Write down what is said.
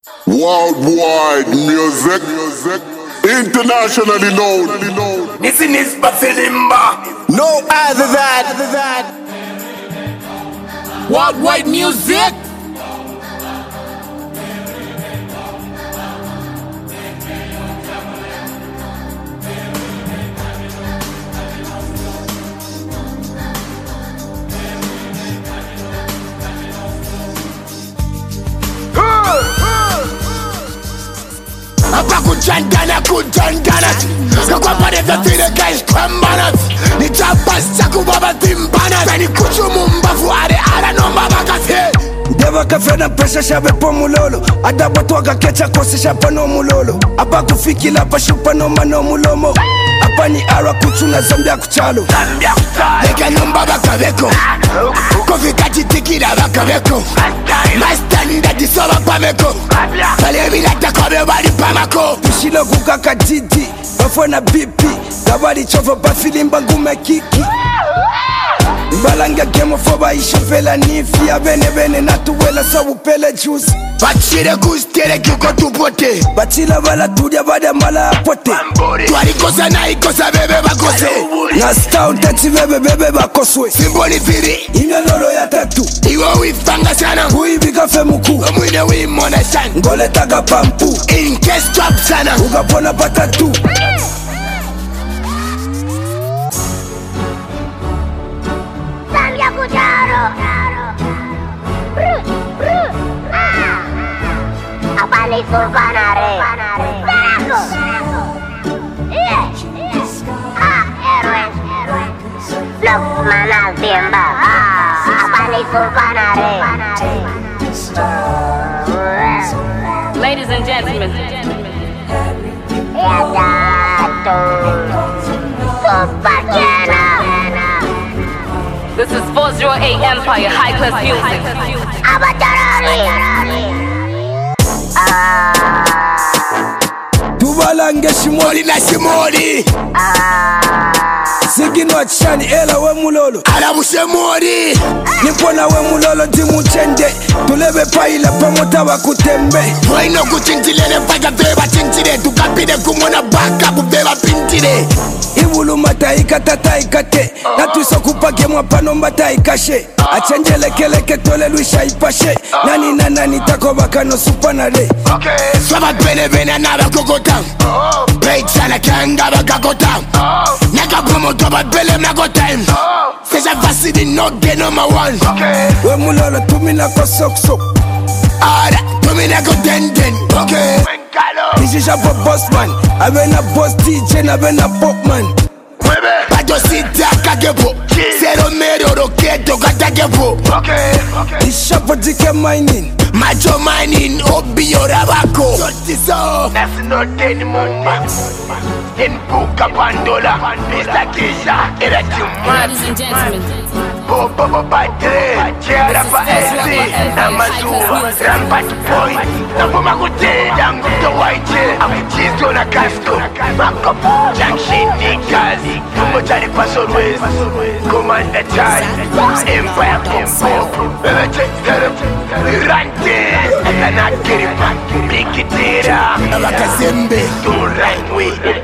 Worldwide music, internationally known. This is Bafilimba. No other than Worldwide music. Kujandana Kwa pareza tine guys kwambana Ni chapas chaku baba timbana Beni kuchumu mbafu are ara no mbaba kafe Deva kafe na pesha shabe po mulolo Adaba tuwaga kecha kose shapa no mulolo Aba kufikila pa shupa no mano mulomo Apa ni ara kuchuna zambia kuchalo Neka no mbaba kaveko Kofi kachi tikira baka veko Mastani da disoba pameko Pale milata kobe wali pamako Pushilo kukaka didi Bafona bipi Gabari chova Bafilimba ngume kiki Mbalanga game foba ishofela nifi ya bene natuwela sabu pele juice Bachire kustere kiko tupote Bachila bala tudia bada mala apote Tuarikosa na ikosa bebe bakose Na stau teti bebe bakoswe Simboni piri Inga nolo ya tatu Iwa wifanga sana Uibika femuku Omwine wimona san Ngole taga pampu In case trap sana Ugapona patatu Apalay surbanare Baraco Héroes Los manas tiemba Apalay surbanare Ladies and gentlemen, this is 408 Empire High Class Music. Tubalange shimoli na shimoli Sigino achani ela we mulolo Alabushe mori Nipona we mulolo dimu chende Tulebe paila pamota wakutembe Waino kuchintilele mpaka beba chintile Tukapide kumona baka bubeba pintile Iwulu mata ikatata ikate Natuiso kupake mwapano mbata ikashe Achenjele keleke tole luisha ipashe Nani tako bakano supanale Swaba bene anaba kokota Beitzana kanga bakakota Naka promoto bat bele mnakota Seja vasidi no ge number one We mulolo tumina ko sok Ara tumina ko den This is a boss man Avena boss DJ na vena pop man Pato sita kagepo Zero mero roketo katagepo Ishapo dike mining Macho mining obi yorabako Sotiso Nasi no deni mumba Den buka pandola Mr. Kisha Era chumma Ladies and gentlemen, Bobo Batre Chera pa esi Namazuwa Rampat point Napuma kute Dangu to waite Chizo na kasko Makopo Junction Nikazi Tumbo chali pasorwez Commander Chai Empire Pompo Bebe Terep Rante Akana Kiripa Bikitira Abakazembe Turangwe